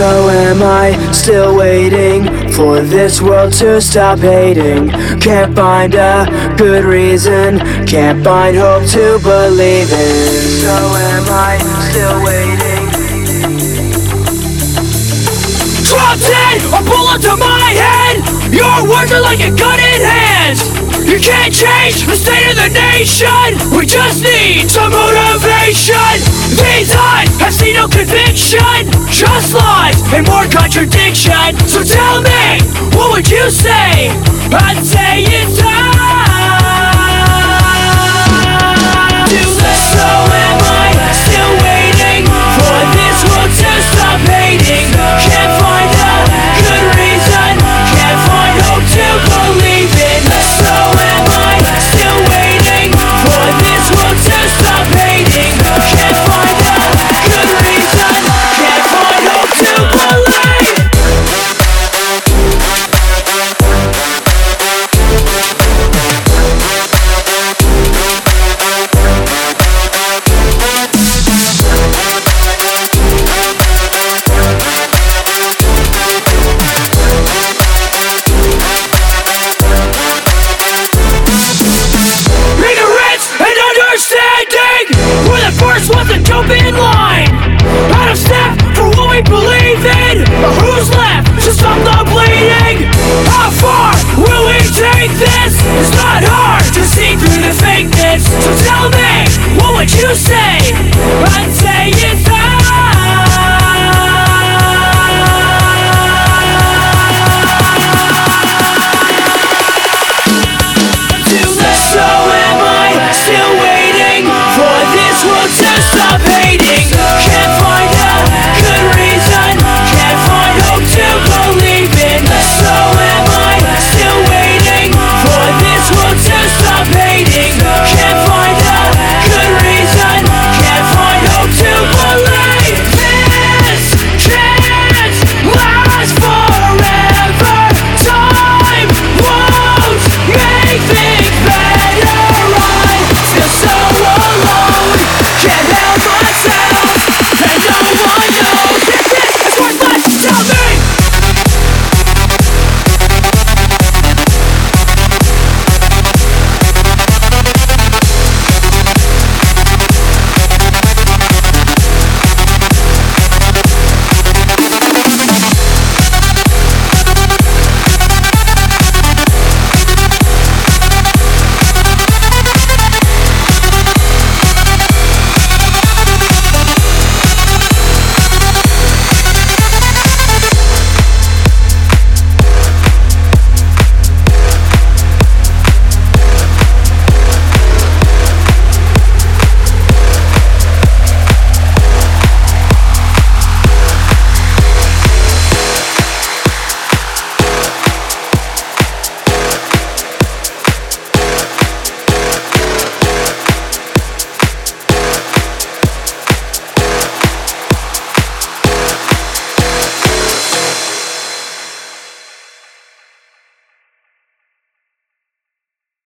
So am I still waiting for this world to stop hating? Can't find a good reason, can't find hope to believe in. So am I still waiting? Drop dead, a bullet to my head. Your words are like a gun in hand. You can't change the state of the nation. We just need some motivation. These eyes have seen no conviction, just lies and more contradiction. So tell me, what would you say? I'd say it's time to let. So am I still waiting for this world to stop hating? Can't find a good reason, can't find hope to believe in. So am I still waiting for this world to stop hating? Can't find a good reason, can't find hope to believe. Ignorance and understanding, we're the first ones to jump in line. Out of step for what we believe in, but who's left to stop the bleeding? How far will we take this? It's not hard to see through the fakeness. So tell me, what would you say?